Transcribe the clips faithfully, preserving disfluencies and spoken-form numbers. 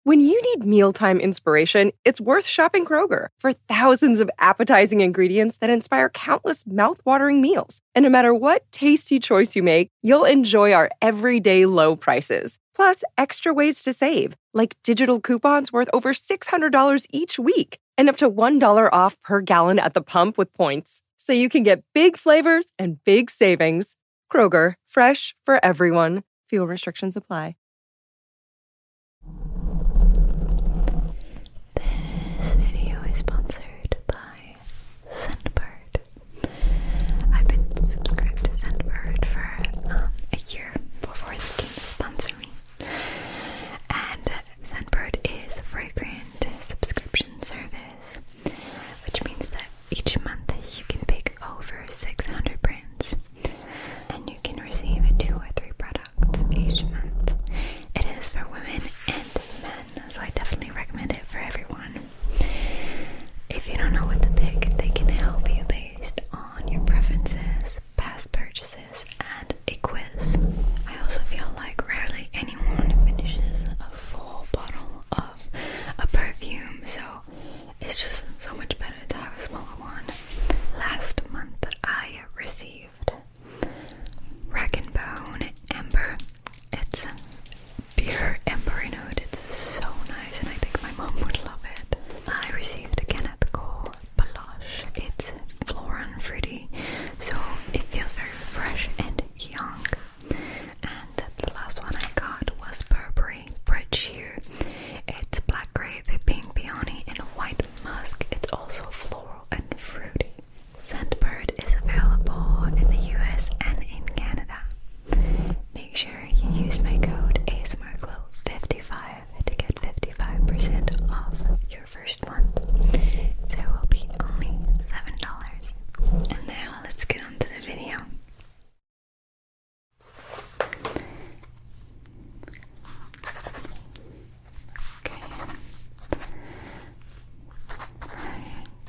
When you need mealtime inspiration, it's worth shopping Kroger for thousands of appetizing ingredients that inspire countless mouth-watering meals. And no matter what tasty choice you make, you'll enjoy our everyday low prices. Plus, extra ways to save, like digital coupons worth over six hundred dollars each week and up to one dollar off per gallon at the pump with points. So you can get big flavors and big savings. Kroger, fresh for everyone. Fuel restrictions apply. This video is sponsored by Scentbird. I've been subscribed to Scentbird for um, a year before they came to sponsor me. And Scentbird is a fragrant subscription service, which means that each month you can pick over six hundred brands and you can receive two or three products each month. It is for women and men, so I definitely recommend it for everyone. If you don't know what to pick, they can help you based on your preferences, past purchases, and a quiz. I also feel like rarely anyone finishes a full bottle of a perfume, so it's just so much better to have a smaller one. Last month I received Rag and Bone Amber. It's pure amber nude. It's so nice and I think my mom would love it. I received Kenneth Cole Blush. It's floral and fruity, so it feels very fresh and young. And the last one I got was Burberry Bridge Sheer. It's black grape, pink peony, and white musk. It's also floral and fruity. Scentbird is available in the U S and in Canada. Make sure you use my code A S M R Glow fifty-five to get fifty-five percent off your first month. So it will be only seven dollars. And now let's get on to the video. Okay.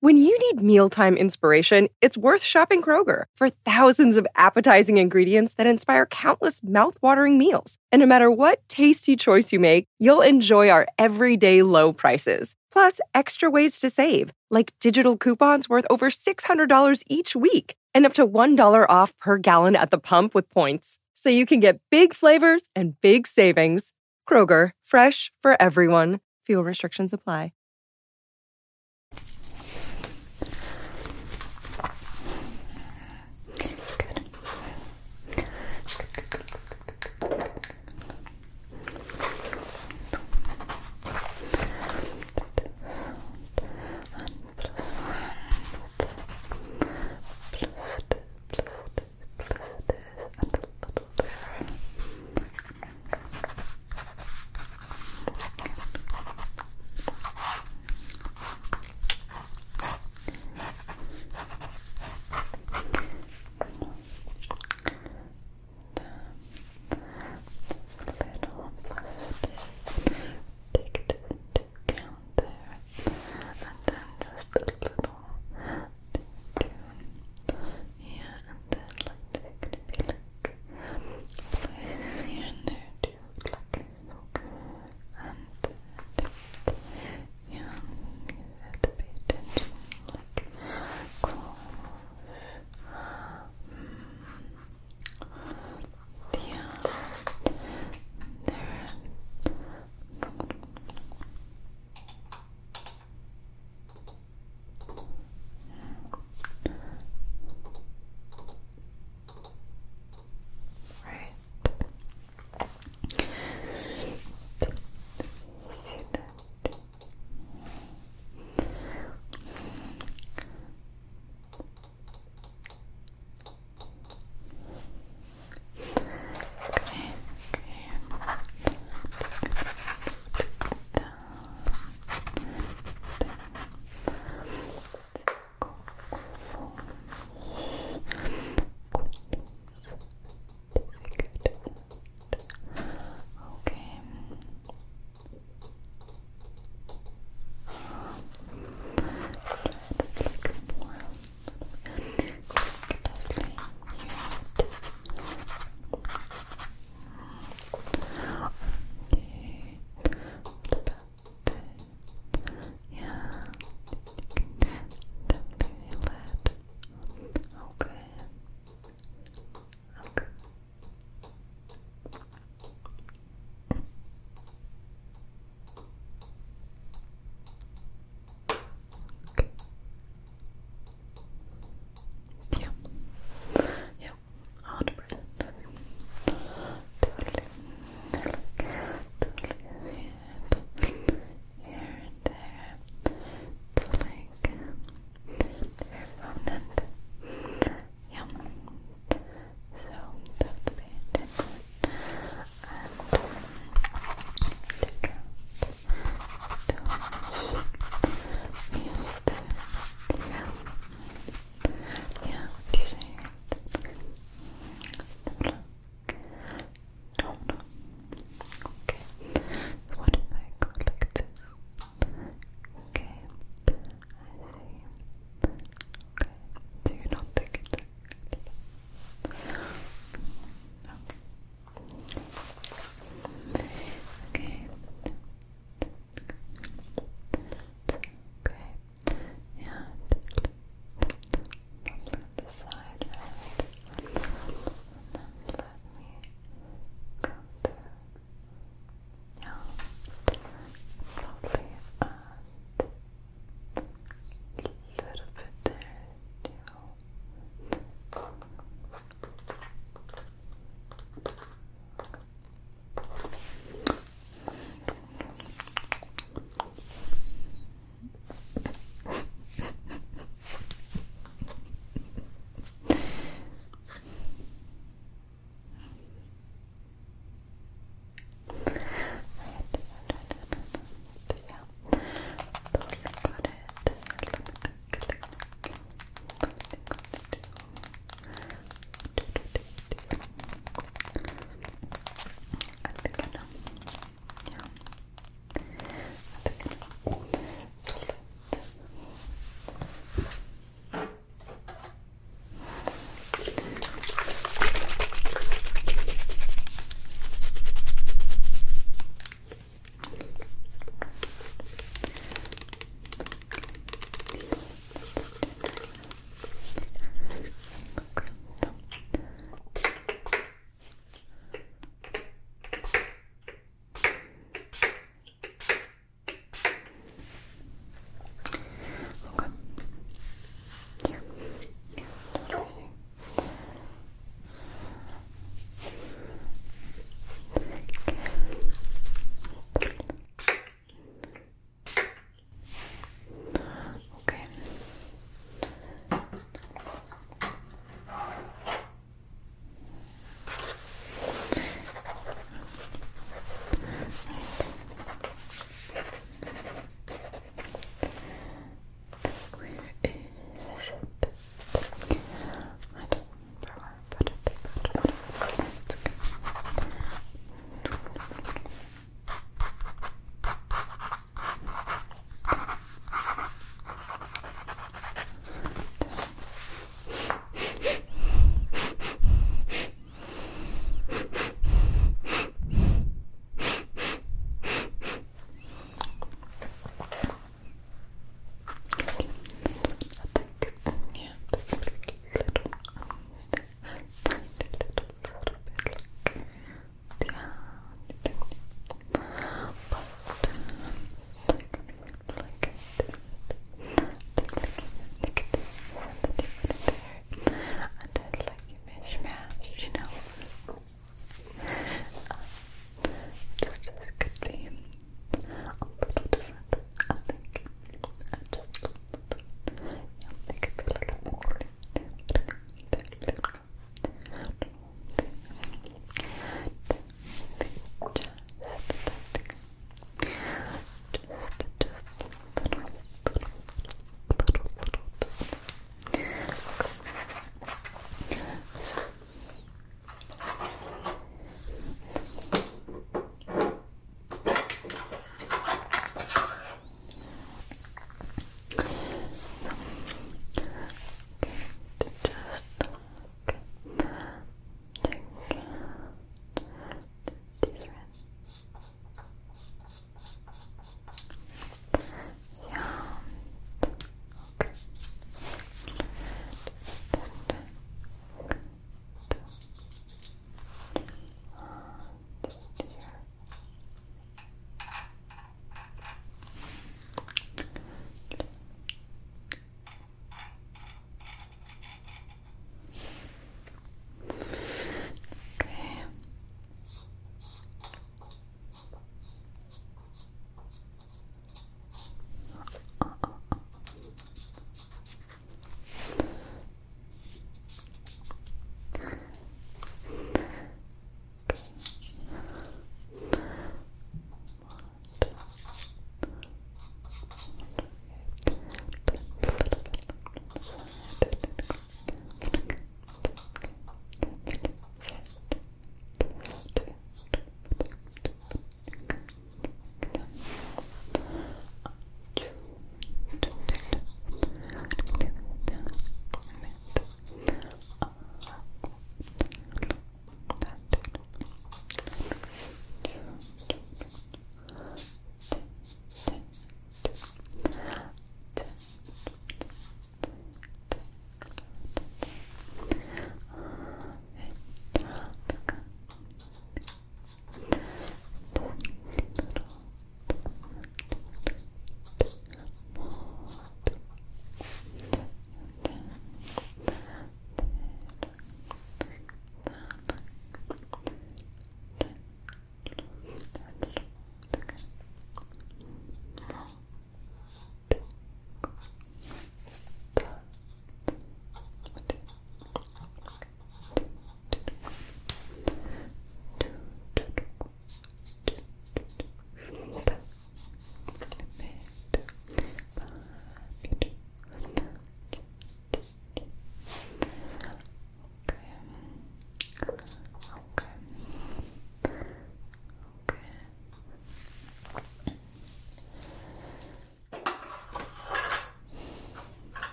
When you need mealtime inspiration, it's worth shopping Kroger for thousands of appetizing ingredients that inspire countless mouth-watering meals. And no matter what tasty choice you make, you'll enjoy our everyday low prices. Plus, extra ways to save, like digital coupons worth over six hundred dollars each week and up to one dollar off per gallon at the pump with points. So you can get big flavors and big savings. Kroger, fresh for everyone. Fuel restrictions apply.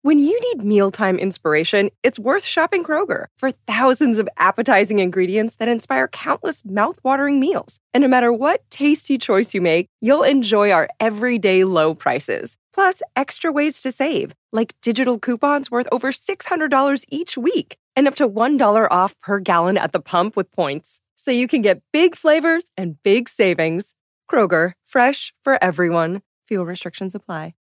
When you need mealtime inspiration, it's worth shopping Kroger for thousands of appetizing ingredients that inspire countless mouthwatering meals. And no matter what tasty choice you make, you'll enjoy our everyday low prices. Plus, extra ways to save, like digital coupons worth over six hundred dollars each week and up to one dollar off per gallon at the pump with points. So you can get big flavors and big savings. Kroger, fresh for everyone. Fuel restrictions apply.